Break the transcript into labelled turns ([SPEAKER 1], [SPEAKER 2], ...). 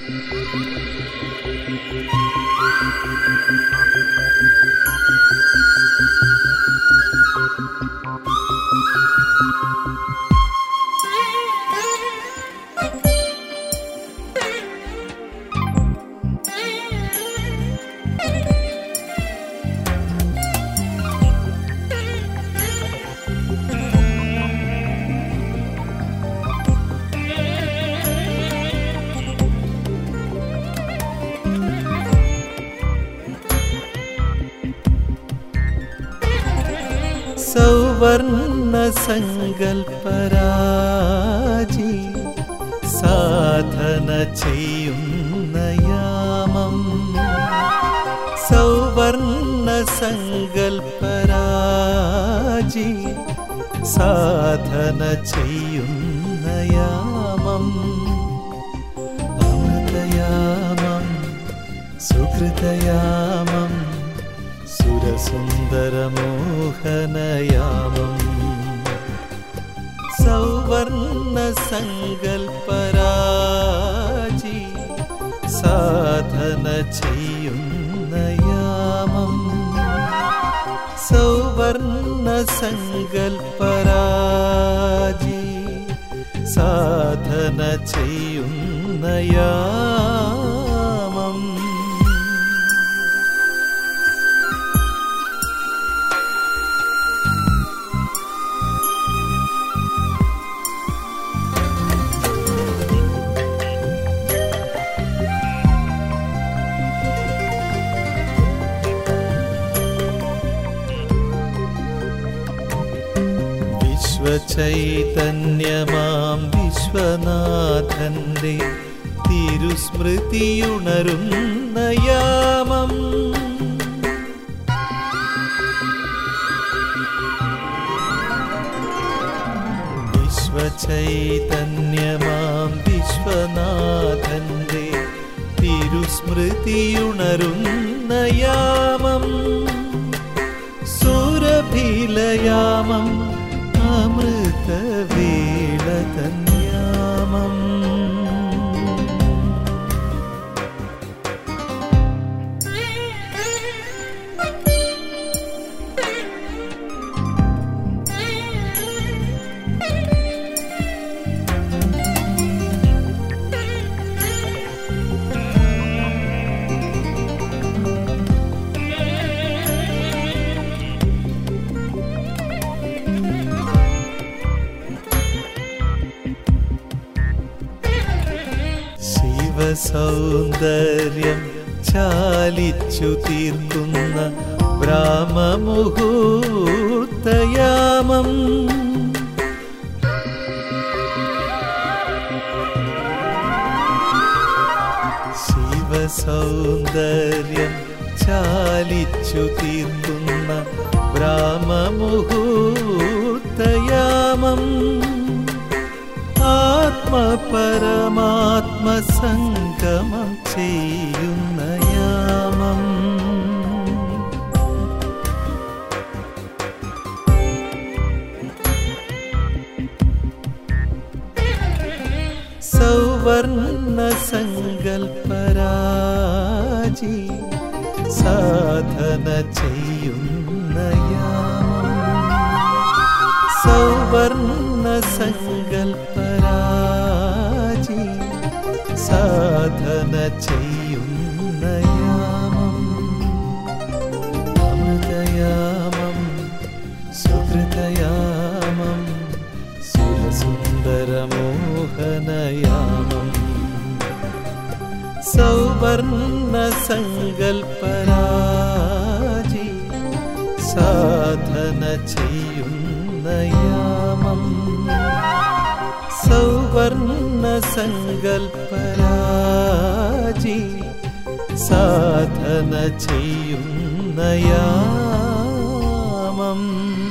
[SPEAKER 1] സൗവർണ്ണ സങ്കൽപ്പരാജി സാധന ചെയ്യുന്ന യാമം. സൗവർണ്ണ സങ്കൽപ്പരാജി സാധന ചെയ്യുന്ന യാമം. അമൃതയാമം സുഹൃതയാമം സുരസുന്ദരമോഹനയാമം. സൗവർണ്ണ സങ്കൽപ്പരാജി സാധന ചെയ്യുന്ന യാമം. സൗവർണ്ണ സങ്കൽപ്പരാജി സാധന ചെയ്യുന്ന യാമം. വിശ്വചൈതന്യമാം വിശ്വനാഥന്റെ തിരുസ്മൃതിയുണരുന്ന യാമം. വിശ്വചൈതന്യമാം വിശ്വനാഥന്റെ തിരുസ്മൃതിയുണരുന്ന യാമം. സുരഭിലയാമം അമൃതവേളതന്യാമം. സൗന്ദര്യം ചാലിച്ചു തീർക്കുന്ന ബ്രാഹ്മമുഹൂർത്തയാമം. ശിവസൗന്ദര്യം ചാലിച്ചു തീർക്കുന്ന ബ്രാഹ്മമുഹൂർത്തയാമം. ആത്മപരമാത്മസംഗമം ചെയ്യുന്ന യാമം. സൗവർണ്ണ സങ്കൽപ്പരാജി സാധന ചെയ്യുന്ന യാമം. സൗവർണ്ണ സങ്കൽപ്പരാജി സാധന ചെയ്യുന്ന യാമം. അമൃതയാമം സുഹൃതയാമം സുരസുന്ദരമോഹനയാമം. സൗവർണ്ണ സങ്കൽപ്പരാജി സാധന ചെയ്യുന്ന യാമം. സൗവർണ്ണ സങ്കൽപ്പരാജി സാധന ചെയ്യുന്ന യാമം.